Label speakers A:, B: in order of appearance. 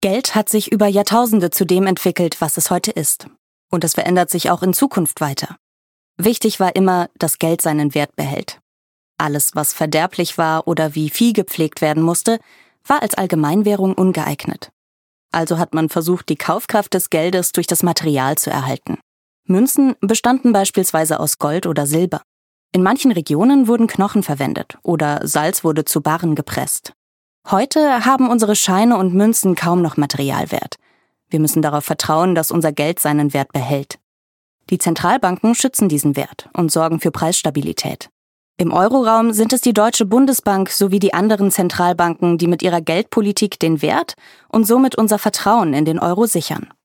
A: Geld hat sich über Jahrtausende zu dem entwickelt, was es heute ist. Und es verändert sich auch in Zukunft weiter. Wichtig war immer, dass Geld seinen Wert behält. Alles, was verderblich war oder wie Vieh gepflegt werden musste, war als Allgemeinwährung ungeeignet. Also hat man versucht, die Kaufkraft des Geldes durch das Material zu erhalten. Münzen bestanden beispielsweise aus Gold oder Silber. In manchen Regionen wurden Knochen verwendet oder Salz wurde zu Barren gepresst. Heute haben unsere Scheine und Münzen kaum noch Materialwert. Wir müssen darauf vertrauen, dass unser Geld seinen Wert behält. Die Zentralbanken schützen diesen Wert und sorgen für Preisstabilität. Im Euroraum sind es die Deutsche Bundesbank sowie die anderen Zentralbanken, die mit ihrer Geldpolitik den Wert und somit unser Vertrauen in den Euro sichern.